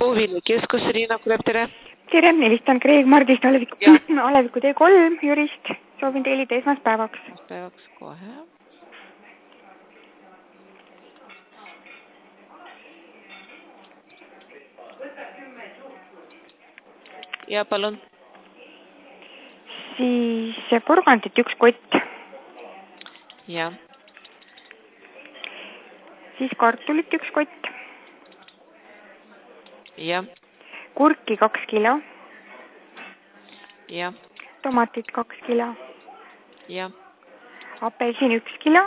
Puuviljakeskus, Riina Kulev, tere! Tere, helistan Kreeg Mardist Aleviku T3 jurist. Soovin teilida esmaspäevaks. Esmaspäevaks kohe. Ja palun. Siis porgandit 1 kott. Ja. Siis kartulit 1 kott. Ja. Kurki 2 kilo. Ja. Tomatit 2 kilo. Ja. Apelsin 1 kilo.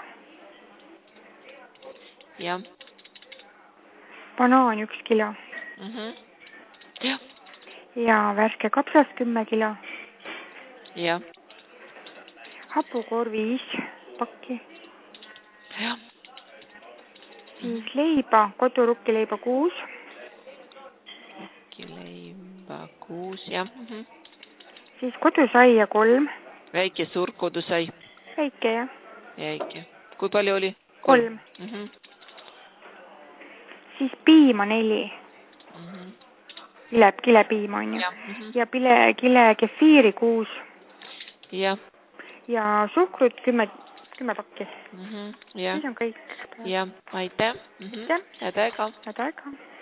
Ja. Banaan 1 kilo. Ja. Ja värske kapsas 10 kilo. Ja. Hapukoor 5 pakki. Ja. Siis leiba, kodurukkileiba 6. Rukkileiba 6, jah. Siis kodusaia 3. Väike suur kodusai. Väike, jah. Väike. Kui palju oli? 3. Siis piima 4. Kilepiima on ju. Ja kile kefiiri 6. Ja. Ja suhkrut 10 pakki. Ja. Siis on kõik. Ja, aitäh. Head aega. Head aega.